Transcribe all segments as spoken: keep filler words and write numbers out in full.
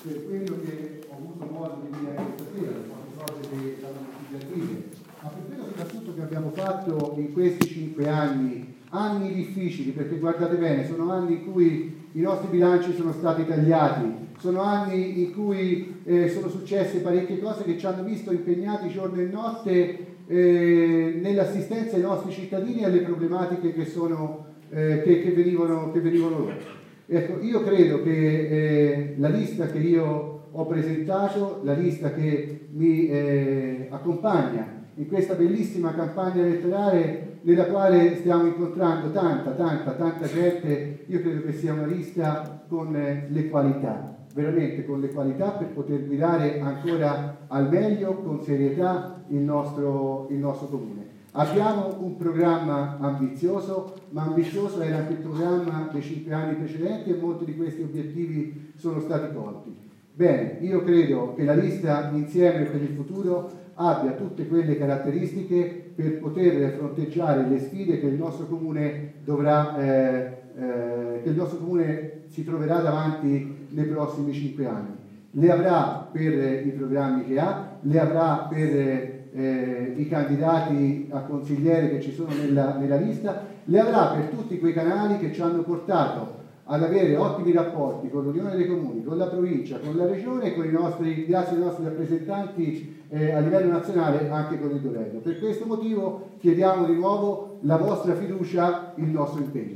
per quello che ho avuto modo di dire questa sera, per quante cose che saranno significative, ma per quello soprattutto che abbiamo fatto in questi cinque anni, anni difficili, perché guardate bene, sono anni in cui i nostri bilanci sono stati tagliati, sono anni in cui eh, sono successe parecchie cose che ci hanno visto impegnati giorno e notte eh, nell'assistenza ai nostri cittadini e alle problematiche che, sono, eh, che, che, venivano, che venivano loro. Ecco, io credo che eh, la lista che io ho presentato, la lista che mi eh, accompagna in questa bellissima campagna elettorale nella quale stiamo incontrando tanta, tanta, tanta gente, io credo che sia una lista con eh, le qualità, veramente con le qualità per poter guidare ancora al meglio, con serietà, il nostro, il nostro comune. Abbiamo un programma ambizioso, ma ambizioso era anche il programma dei cinque anni precedenti e molti di questi obiettivi sono stati colti. Bene, io credo che la lista Insieme per il futuro abbia tutte quelle caratteristiche per poter fronteggiare le sfide che il nostro comune dovrà, eh, eh, che il nostro comune si troverà davanti nei prossimi cinque anni. Le avrà per i programmi che ha, le avrà per Eh, i candidati a consigliere che ci sono nella, nella lista, le avrà per tutti quei canali che ci hanno portato ad avere ottimi rapporti con l'Unione dei Comuni, con la provincia, con la regione e con i nostri, grazie ai nostri rappresentanti eh, a livello nazionale anche con il governo. Per questo motivo chiediamo di nuovo la vostra fiducia, il nostro impegno.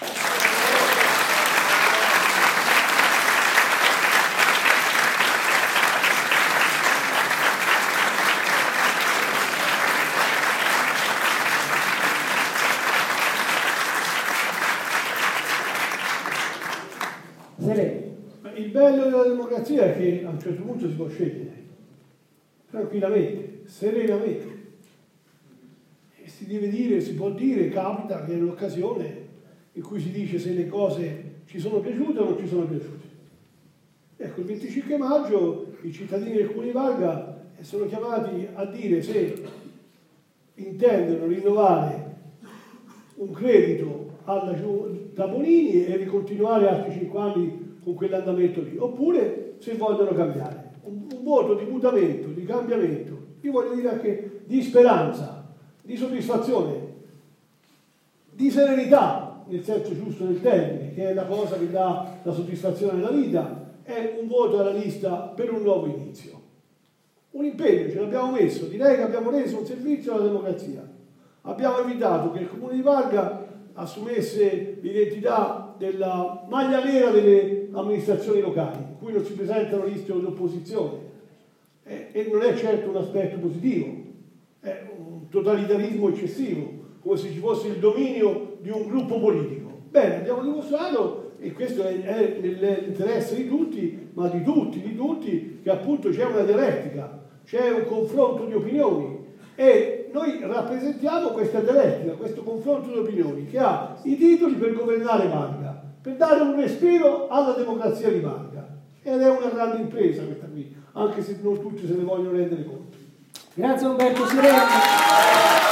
Il bello della democrazia è che a un certo punto si può scegliere, tranquillamente, serenamente. E si deve dire, si può dire, capita che è un'occasione in cui si dice se le cose ci sono piaciute o non ci sono piaciute. Ecco, il venticinque maggio i cittadini del Comune di Valga sono chiamati a dire se intendono rinnovare un credito alla, da Bonini e ricontinuare altri cinque anni con quell'andamento lì, oppure se vogliono cambiare. Un, un voto di mutamento, di cambiamento, io voglio dire anche di speranza, di soddisfazione, di serenità, nel senso giusto del termine, che è la cosa che dà la soddisfazione alla vita, è un voto alla lista per un nuovo inizio. Un impegno, ce l'abbiamo messo, direi che abbiamo reso un servizio alla democrazia. Abbiamo evitato che il Comune di Valga assumesse l'identità della maglia nera delle amministrazioni locali, in cui non si presentano liste di opposizione, e, e non è certo un aspetto positivo, è un totalitarismo eccessivo, come se ci fosse il dominio di un gruppo politico. Bene, abbiamo dimostrato, e questo è, è nell'interesse di tutti, ma di tutti, di tutti, che appunto c'è una dialettica, c'è un confronto di opinioni, e noi rappresentiamo questa dialettica, questo confronto di opinioni che ha i titoli per governare Valga, per dare un respiro alla democrazia di Valga. Ed è una grande impresa questa qui, anche se non tutti se ne vogliono rendere conto. Grazie Umberto Sirena.